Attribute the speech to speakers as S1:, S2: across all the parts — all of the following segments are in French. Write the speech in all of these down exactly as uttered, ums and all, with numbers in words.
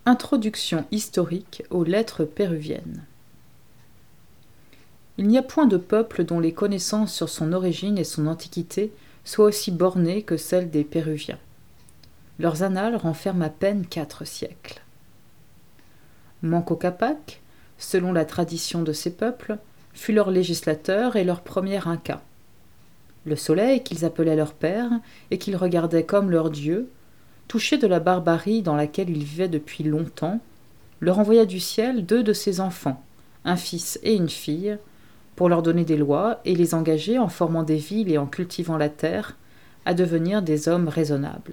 S1: Introduction historique aux lettres péruviennes. Il n'y a point de peuple dont les connaissances sur son origine et son antiquité soient aussi bornées que celles des Péruviens. Leurs annales renferment à peine quatre siècles. Manco Cápac, selon la tradition de ces peuples, fut leur législateur et leur premier inca. Le soleil qu'ils appelaient leur père et qu'ils regardaient comme leur dieu, touché de la barbarie dans laquelle il vivait depuis longtemps, leur envoya du ciel deux de ses enfants, un fils et une fille, pour leur donner des lois et les engager, en formant des villes et en cultivant la terre, à devenir des hommes raisonnables.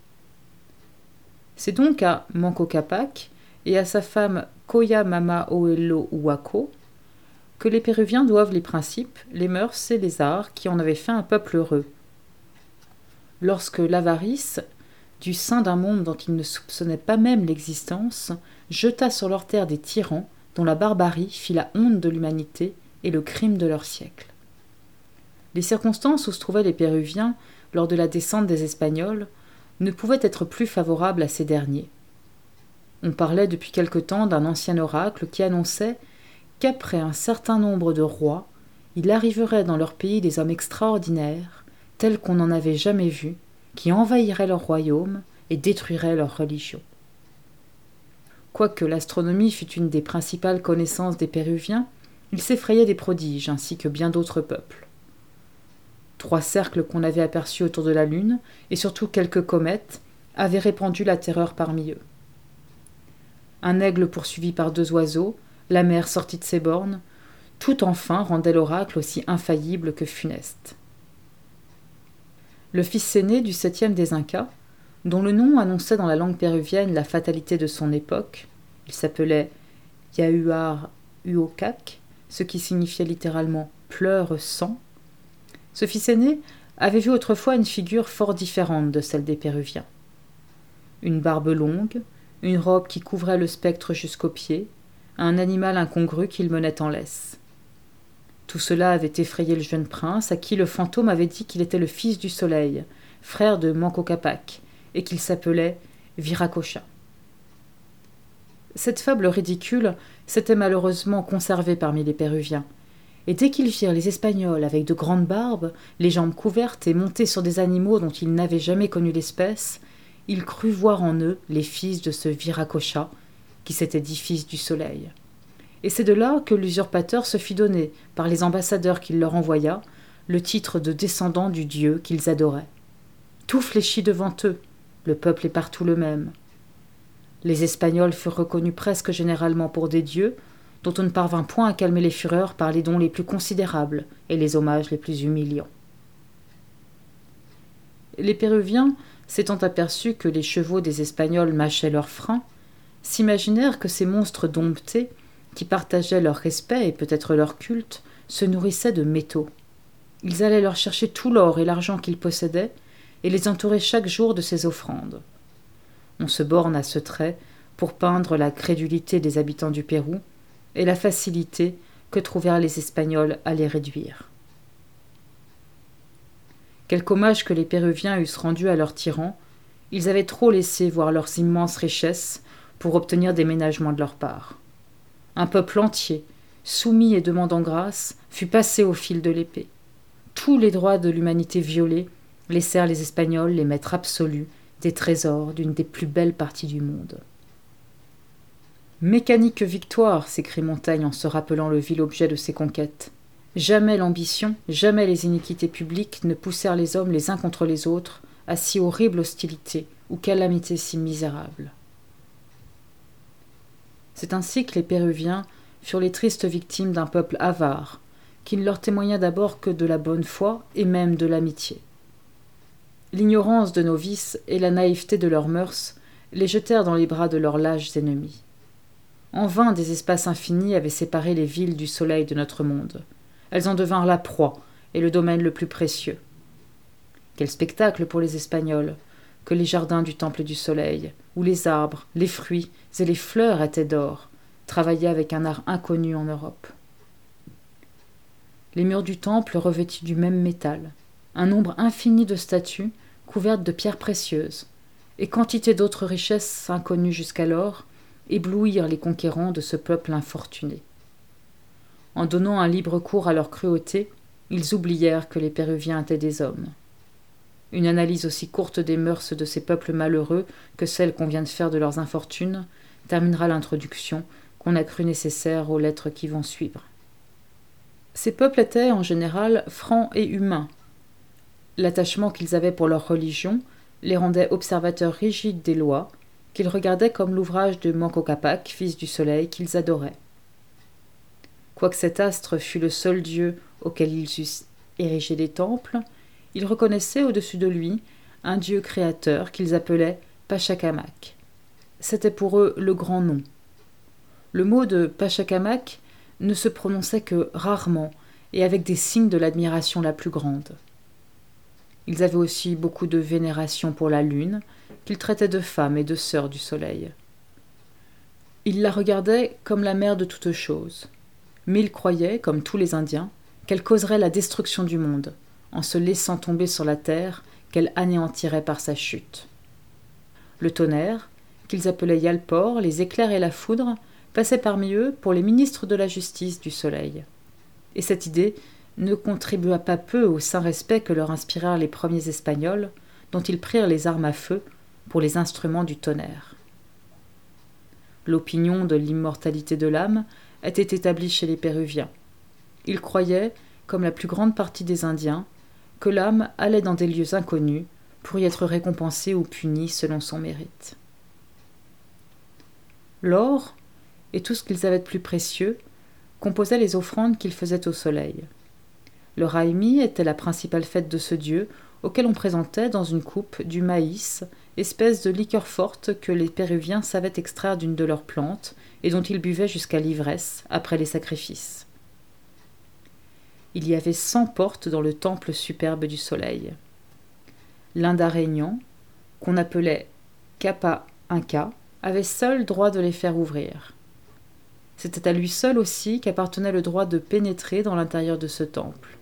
S1: C'est donc à Manco Cápac et à sa femme Coya Mama Oelo Huaco que les Péruviens doivent les principes, les mœurs et les arts qui en avaient fait un peuple heureux. Lorsque l'avarice, du sein d'un monde dont ils ne soupçonnaient pas même l'existence, jeta sur leur terre des tyrans dont la barbarie fit la honte de l'humanité et le crime de leur siècle. Les circonstances où se trouvaient les Péruviens lors de la descente des Espagnols ne pouvaient être plus favorables à ces derniers. On parlait depuis quelque temps d'un ancien oracle qui annonçait qu'après un certain nombre de rois, il arriverait dans leur pays des hommes extraordinaires, tels qu'on n'en avait jamais vus, qui envahiraient leur royaume et détruiraient leur religion. Quoique l'astronomie fût une des principales connaissances des Péruviens, ils s'effrayaient des prodiges ainsi que bien d'autres peuples. Trois cercles qu'on avait aperçus autour de la Lune, et surtout quelques comètes, avaient répandu la terreur parmi eux. Un aigle poursuivi par deux oiseaux, la mer sortie de ses bornes, tout enfin rendait l'oracle aussi infaillible que funeste. Le fils aîné du septième des Incas, dont le nom annonçait dans la langue péruvienne la fatalité de son époque, il s'appelait Yahuar Uocac, ce qui signifiait littéralement « pleure-sang », ce fils aîné avait vu autrefois une figure fort différente de celle des Péruviens. Une barbe longue, une robe qui couvrait le spectre jusqu'aux pieds, un animal incongru qu'il menait en laisse. Tout cela avait effrayé le jeune prince, à qui le fantôme avait dit qu'il était le fils du soleil, frère de Manco Cápac, et qu'il s'appelait Viracocha. Cette fable ridicule s'était malheureusement conservée parmi les Péruviens, et dès qu'ils virent les Espagnols avec de grandes barbes, les jambes couvertes et montés sur des animaux dont ils n'avaient jamais connu l'espèce, ils crurent voir en eux les fils de ce Viracocha, qui s'était dit fils du soleil. Et c'est de là que l'usurpateur se fit donner, par les ambassadeurs qu'il leur envoya, le titre de descendant du dieu qu'ils adoraient. Tout fléchit devant eux, le peuple est partout le même. Les Espagnols furent reconnus presque généralement pour des dieux, dont on ne parvint point à calmer les fureurs par les dons les plus considérables et les hommages les plus humiliants. Les Péruviens, s'étant aperçus que les chevaux des Espagnols mâchaient leurs freins, s'imaginèrent que ces monstres domptés, qui partageaient leur respect et peut-être leur culte, se nourrissaient de métaux. Ils allaient leur chercher tout l'or et l'argent qu'ils possédaient et les entouraient chaque jour de ces offrandes. On se borne à ce trait pour peindre la crédulité des habitants du Pérou et la facilité que trouvèrent les Espagnols à les réduire. Quelque hommage que les Péruviens eussent rendu à leurs tyrans, ils avaient trop laissé voir leurs immenses richesses pour obtenir des ménagements de leur part. Un peuple entier, soumis et demandant grâce, fut passé au fil de l'épée. Tous les droits de l'humanité violés laissèrent les Espagnols les maîtres absolus des trésors d'une des plus belles parties du monde. « Mécanique victoire !» s'écrie Montaigne en se rappelant le vil objet de ses conquêtes. Jamais l'ambition, jamais les iniquités publiques ne poussèrent les hommes les uns contre les autres à si horrible hostilité ou calamité si misérable. C'est ainsi que les Péruviens furent les tristes victimes d'un peuple avare, qui ne leur témoigna d'abord que de la bonne foi et même de l'amitié. L'ignorance de nos vices et la naïveté de leurs mœurs les jetèrent dans les bras de leurs lâches ennemis. En vain des espaces infinis avaient séparé les villes du soleil de notre monde. Elles en devinrent la proie et le domaine le plus précieux. Quel spectacle pour les Espagnols que les jardins du temple du soleil, où les arbres, les fruits et les fleurs étaient d'or, travaillés avec un art inconnu en Europe. Les murs du temple revêtus du même métal, un nombre infini de statues couvertes de pierres précieuses, et quantité d'autres richesses inconnues jusqu'alors, éblouir les conquérants de ce peuple infortuné. En donnant un libre cours à leur cruauté, ils oublièrent que les Péruviens étaient des hommes. Une analyse aussi courte des mœurs de ces peuples malheureux que celle qu'on vient de faire de leurs infortunes terminera l'introduction qu'on a cru nécessaire aux lettres qui vont suivre. Ces peuples étaient, en général, francs et humains. L'attachement qu'ils avaient pour leur religion les rendait observateurs rigides des lois, qu'ils regardaient comme l'ouvrage de Manco Cápac, fils du soleil, qu'ils adoraient. Quoique cet astre fût le seul dieu auquel ils eussent érigé des temples, ils reconnaissaient au-dessus de lui un dieu créateur qu'ils appelaient Pachacamac. C'était pour eux le grand nom. Le mot de Pachacamac ne se prononçait que rarement et avec des signes de l'admiration la plus grande. Ils avaient aussi beaucoup de vénération pour la lune, qu'ils traitaient de femme et de sœur du soleil. Ils la regardaient comme la mère de toutes choses, mais ils croyaient, comme tous les Indiens, qu'elle causerait la destruction du monde, en se laissant tomber sur la terre qu'elle anéantirait par sa chute. Le tonnerre, qu'ils appelaient Yalpor, les éclairs et la foudre, passaient parmi eux pour les ministres de la justice du soleil. Et cette idée ne contribua pas peu au saint respect que leur inspirèrent les premiers Espagnols, dont ils prirent les armes à feu pour les instruments du tonnerre. L'opinion de l'immortalité de l'âme était établie chez les Péruviens. Ils croyaient, comme la plus grande partie des Indiens, que l'âme allait dans des lieux inconnus pour y être récompensée ou punie selon son mérite. L'or, et tout ce qu'ils avaient de plus précieux, composaient les offrandes qu'ils faisaient au soleil. Le raimi était la principale fête de ce dieu, auquel on présentait dans une coupe du maïs, espèce de liqueur forte que les Péruviens savaient extraire d'une de leurs plantes et dont ils buvaient jusqu'à l'ivresse après les sacrifices. Il y avait cent portes dans le temple superbe du soleil. L'Inda régnant, qu'on appelait Capa Inca, avait seul droit de les faire ouvrir. C'était à lui seul aussi qu'appartenait le droit de pénétrer dans l'intérieur de ce temple.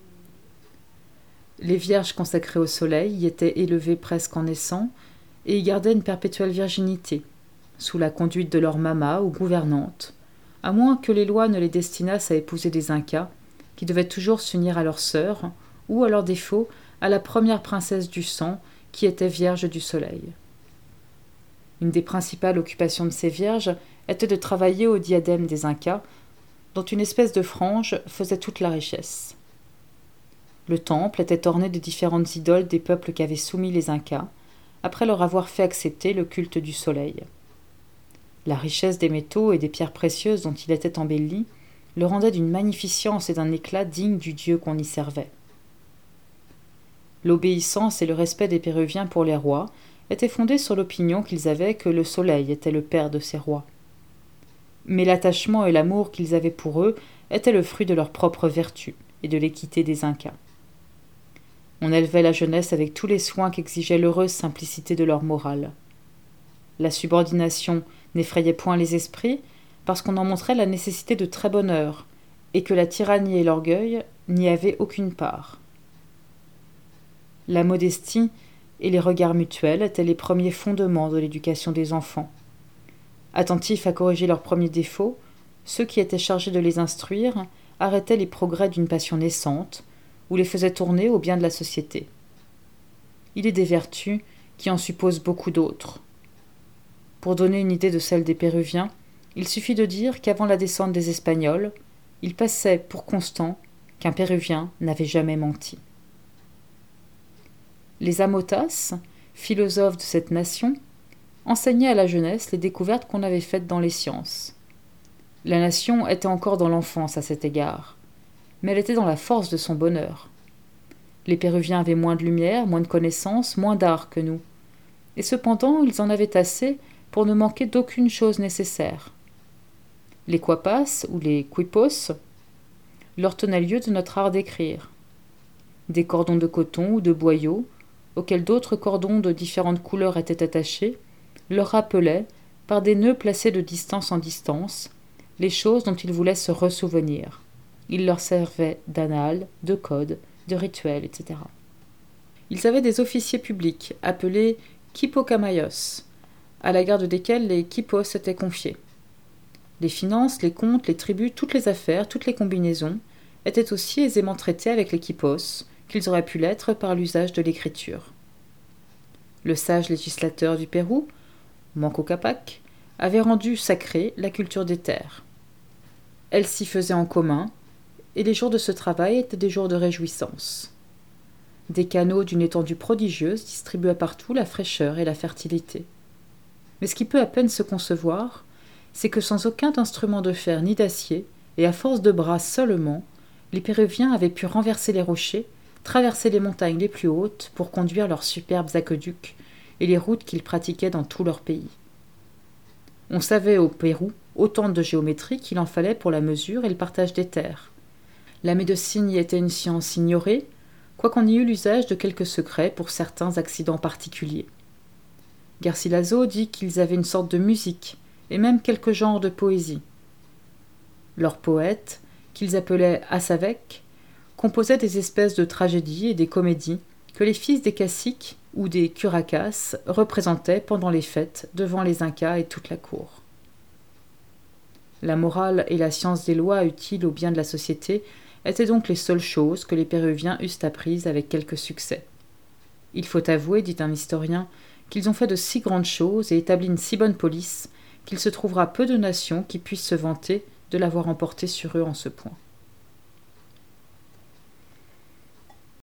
S1: Les vierges consacrées au soleil y étaient élevées presque en naissant et y gardaient une perpétuelle virginité, sous la conduite de leur mama ou gouvernante, à moins que les lois ne les destinassent à épouser des Incas, qui devaient toujours s'unir à leur sœur, ou, à leur défaut, à la première princesse du sang, qui était vierge du soleil. Une des principales occupations de ces vierges était de travailler au diadème des Incas, dont une espèce de frange faisait toute la richesse. Le temple était orné de différentes idoles des peuples qu'avaient soumis les Incas, après leur avoir fait accepter le culte du soleil. La richesse des métaux et des pierres précieuses dont il était embelli le rendait d'une magnificence et d'un éclat dignes du dieu qu'on y servait. L'obéissance et le respect des Péruviens pour les rois étaient fondés sur l'opinion qu'ils avaient que le soleil était le père de ces rois. Mais l'attachement et l'amour qu'ils avaient pour eux étaient le fruit de leur propre vertu et de l'équité des Incas. On élevait la jeunesse avec tous les soins qu'exigeait l'heureuse simplicité de leur morale. La subordination n'effrayait point les esprits, parce qu'on en montrait la nécessité de très bonne heure, et que la tyrannie et l'orgueil n'y avaient aucune part. La modestie et les regards mutuels étaient les premiers fondements de l'éducation des enfants. Attentifs à corriger leurs premiers défauts, ceux qui étaient chargés de les instruire arrêtaient les progrès d'une passion naissante, ou les faisaient tourner au bien de la société. Il est des vertus qui en supposent beaucoup d'autres. Pour donner une idée de celle des Péruviens, il suffit de dire qu'avant la descente des Espagnols, il passait pour constant qu'un Péruvien n'avait jamais menti. Les Amotas, philosophes de cette nation, enseignaient à la jeunesse les découvertes qu'on avait faites dans les sciences. La nation était encore dans l'enfance à cet égard, mais elle était dans la force de son bonheur. Les Péruviens avaient moins de lumière, moins de connaissances, moins d'art que nous, et cependant ils en avaient assez pour ne manquer d'aucune chose nécessaire. Les Quapas, ou les Quipos, leur tenaient lieu de notre art d'écrire. Des cordons de coton ou de boyaux, auxquels d'autres cordons de différentes couleurs étaient attachés, leur rappelaient, par des nœuds placés de distance en distance, les choses dont ils voulaient se ressouvenir. Ils leur servaient d'annales, de codes, de rituels, et cetera. Ils avaient des officiers publics, appelés Quipocamayos, à la garde desquels les quipos étaient confiés. Les finances, les comptes, les tributs, toutes les affaires, toutes les combinaisons étaient aussi aisément traitées avec les quipos qu'ils auraient pu l'être par l'usage de l'écriture. Le sage législateur du Pérou, Manco Cápac, avait rendu sacrée la culture des terres. Elle s'y faisait en commun, et les jours de ce travail étaient des jours de réjouissance. Des canaux d'une étendue prodigieuse distribuaient partout la fraîcheur et la fertilité. Mais ce qui peut à peine se concevoir, c'est que sans aucun instrument de fer ni d'acier, et à force de bras seulement, les Péruviens avaient pu renverser les rochers, traverser les montagnes les plus hautes pour conduire leurs superbes aqueducs et les routes qu'ils pratiquaient dans tout leur pays. On savait au Pérou autant de géométrie qu'il en fallait pour la mesure et le partage des terres. La médecine y était une science ignorée, quoiqu'on y eût l'usage de quelques secrets pour certains accidents particuliers. Garcilaso dit qu'ils avaient une sorte de musique, et même quelques genres de poésie. Leurs poètes, qu'ils appelaient asavec, composaient des espèces de tragédies et des comédies que les fils des caciques ou des curacas représentaient pendant les fêtes devant les Incas et toute la cour. La morale et la science des lois utiles au bien de la société étaient donc les seules choses que les Péruviens eussent apprises avec quelque succès. Il faut avouer, dit un historien, qu'ils ont fait de si grandes choses et établi une si bonne police qu'il se trouvera peu de nations qui puissent se vanter de l'avoir emporté sur eux en ce point.